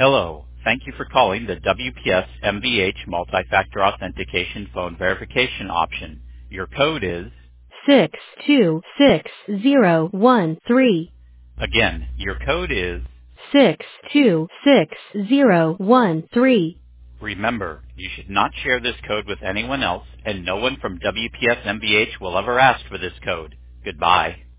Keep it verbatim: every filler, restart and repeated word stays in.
Hello. Thank you for calling the W P S M V H Multi-Factor Authentication Phone Verification option. Your code is six two six zero one three. Again, your code is six two six zero one three. Remember, you should not share this code with anyone else, and no one from W P S M V H will ever ask for this code. Goodbye.